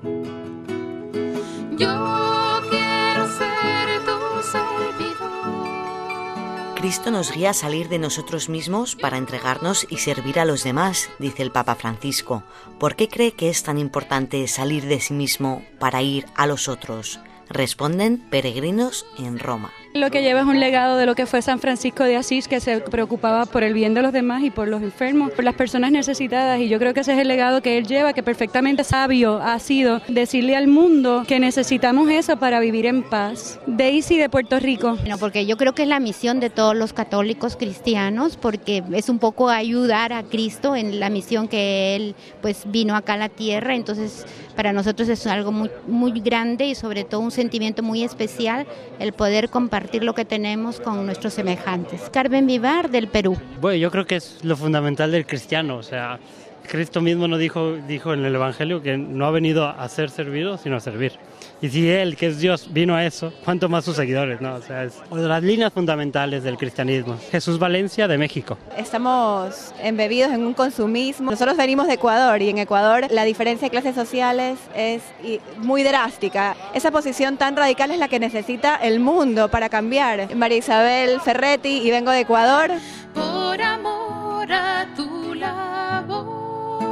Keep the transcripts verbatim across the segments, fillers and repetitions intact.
Yo quiero ser tu servidor. Cristo nos guía a salir de nosotros mismos para entregarnos y servir a los demás, dice el Papa Francisco. ¿Por qué cree que es tan importante salir de sí mismo para ir a los otros? Responden peregrinos en Roma. Lo que lleva es un legado de lo que fue San Francisco de Asís, que se preocupaba por el bien de los demás y por los enfermos, por las personas necesitadas, y yo creo que ese es el legado que él lleva, que perfectamente sabio ha sido decirle al mundo que necesitamos eso para vivir en paz. Daisy de Puerto Rico. Bueno, porque yo creo que es la misión de todos los católicos cristianos, porque es un poco ayudar a Cristo en la misión que él pues vino acá a la tierra, entonces para nosotros es algo muy, muy grande y sobre todo un sentimiento muy especial el poder compartir lo que tenemos con nuestros semejantes. Carmen Vivar del Perú. Bueno, yo creo que es lo fundamental del cristiano, o sea, Cristo mismo nos dijo, dijo en el Evangelio que no ha venido a ser servido, sino a servir. Y si Él, que es Dios, vino a eso, ¿cuánto más sus seguidores? ¿No? O sea, es las líneas fundamentales del cristianismo. Jesús Valencia, de México. Estamos embebidos en un consumismo. Nosotros venimos de Ecuador y en Ecuador la diferencia de clases sociales es muy drástica. Esa posición tan radical es la que necesita el mundo para cambiar. María Isabel Ferretti y vengo de Ecuador. Por amor a tu labor.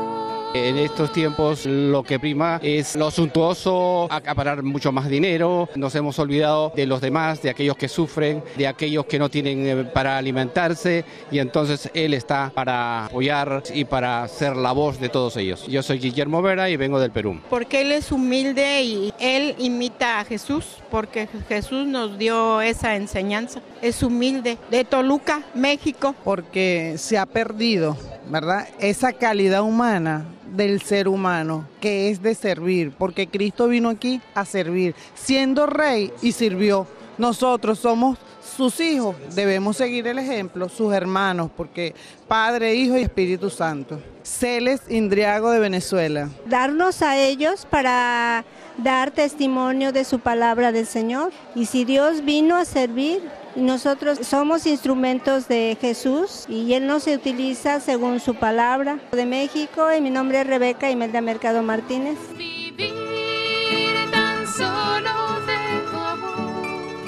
En estos tiempos lo que prima es lo suntuoso, acaparar mucho más dinero. Nos hemos olvidado de los demás, de aquellos que sufren, de aquellos que no tienen para alimentarse, y entonces él está para apoyar y para ser la voz de todos ellos. Yo soy Guillermo Vera y vengo del Perú. Porque él es humilde y él imita a Jesús, porque Jesús nos dio esa enseñanza. Es humilde, de Toluca, México. Porque se ha perdido, ¿verdad?, esa calidad humana del ser humano, que es de servir, porque Cristo vino aquí a servir, siendo rey y sirvió. Nosotros somos sus hijos, debemos seguir el ejemplo, sus hermanos, porque Padre, Hijo y Espíritu Santo. Celes Indriago de Venezuela. Darnos a ellos para dar testimonio de su palabra del Señor. Y si Dios vino a servir, nosotros somos instrumentos de Jesús y Él nos utiliza según su palabra. De México, y mi nombre es Rebeca Imelda Mercado Martínez. Vivir tan solo de tu amor,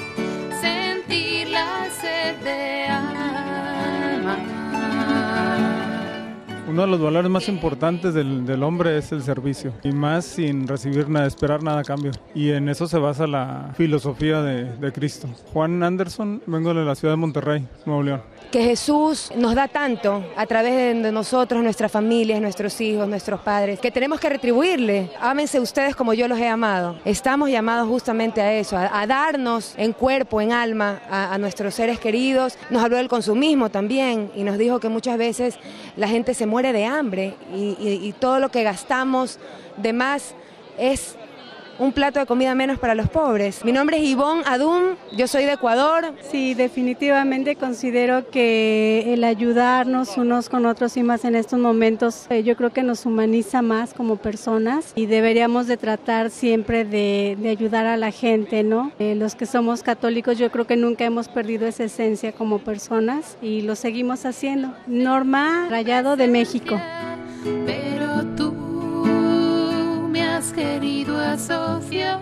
sentir la sed de alma. Uno de los valores más importantes del, del hombre es el servicio, y más sin recibir nada, esperar nada a cambio. Y en eso se basa la filosofía de, de Cristo. Juan Anderson, vengo de la ciudad de Monterrey, Nuevo León. Que Jesús nos da tanto a través de nosotros, nuestras familias, nuestros hijos, nuestros padres, que tenemos que retribuirle. Ámense ustedes como yo los he amado. Estamos llamados justamente a eso, a, a darnos en cuerpo, en alma, a, a nuestros seres queridos. Nos habló del consumismo también y nos dijo que muchas veces la gente se muere de hambre y, y, y todo lo que gastamos de más es un plato de comida menos para los pobres. Mi nombre es Ivonne Adún, yo soy de Ecuador. Sí, definitivamente considero que el ayudarnos unos con otros y más en estos momentos, eh, yo creo que nos humaniza más como personas y deberíamos de tratar siempre de, de ayudar a la gente, ¿no? Eh, los que somos católicos yo creo que nunca hemos perdido esa esencia como personas y lo seguimos haciendo. Norma Rayado de México. Pero tú me has querido asociar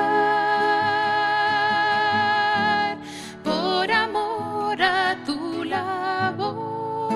por amor a tu labor.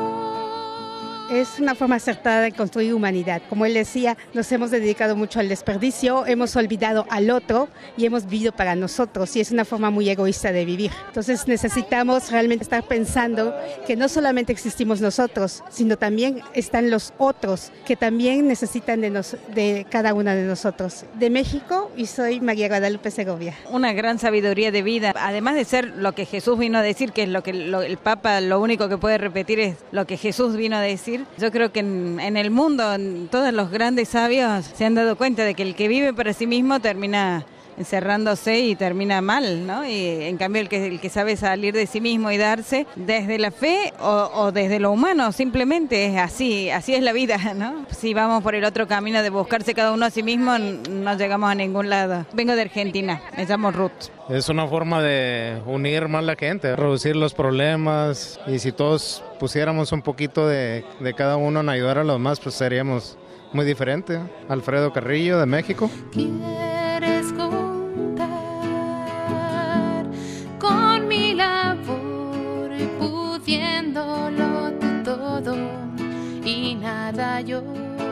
Es una forma acertada de construir humanidad. Como él decía, nos hemos dedicado mucho al desperdicio, hemos olvidado al otro y hemos vivido para nosotros, y es una forma muy egoísta de vivir. Entonces necesitamos realmente estar pensando que no solamente existimos nosotros, sino también están los otros que también necesitan de, nos, de cada una de nosotros. De México, y soy María Guadalupe Segovia. Una gran sabiduría de vida, además de ser lo que Jesús vino a decir, que es lo que lo, el Papa lo único que puede repetir es lo que Jesús vino a decir. Yo creo que en, en el mundo, en todos los grandes sabios se han dado cuenta de que el que vive para sí mismo termina encerrándose y termina mal, ¿no? Y en cambio el que el que sabe salir de sí mismo y darse desde la fe o, o desde lo humano, simplemente es así, así es la vida, ¿no? Si vamos por el otro camino de buscarse cada uno a sí mismo, no llegamos a ningún lado. Vengo de Argentina, me llamo Ruth. Es una forma de unir más la gente, reducir los problemas, y si todos pusiéramos un poquito de, de cada uno en ayudar a los demás, pues seríamos muy diferente. Alfredo Carrillo, de México. ¿Quieres contar con mi labor, pudiéndolo todo y nada yo?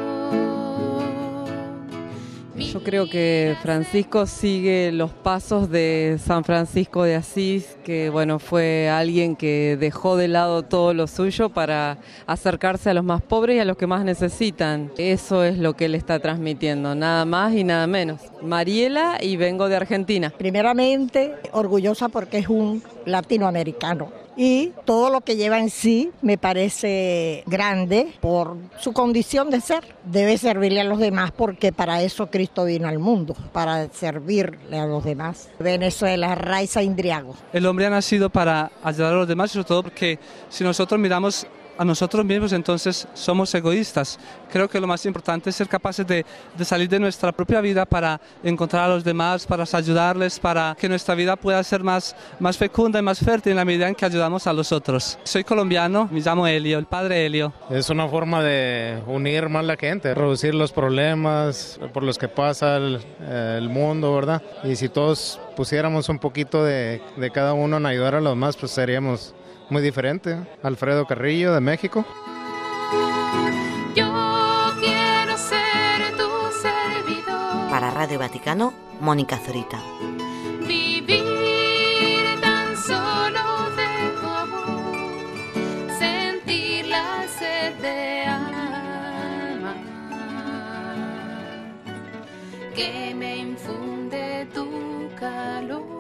Yo creo que Francisco sigue los pasos de San Francisco de Asís, que bueno, fue alguien que dejó de lado todo lo suyo para acercarse a los más pobres y a los que más necesitan. Eso es lo que él está transmitiendo, nada más y nada menos. Mariela, y vengo de Argentina. Primeramente, orgullosa porque es un latinoamericano. Y todo lo que lleva en sí me parece grande por su condición de ser. Debe servirle a los demás porque para eso Cristo vino al mundo, para servirle a los demás. Venezuela, Raiza Indriago. El hombre ha nacido para ayudar a los demás, y sobre todo porque si nosotros miramos a nosotros mismos, entonces somos egoístas. Creo que lo más importante es ser capaces de, de salir de nuestra propia vida para encontrar a los demás, para ayudarles, para que nuestra vida pueda ser más, más fecunda y más fértil en la medida en que ayudamos a los otros. Soy colombiano, me llamo Helio, el padre Helio. Es una forma de unir más la gente, reducir los problemas por los que pasa el, el mundo, ¿verdad? Y si todos pusiéramos un poquito de, de cada uno en ayudar a los demás, pues seríamos muy diferente. Alfredo Carrillo, de México. Yo quiero ser tu servidor. Para Radio Vaticano, Mónica Zorita. Vivir tan solo de tu amor, sentir la sed de alma que me infunde tu calor.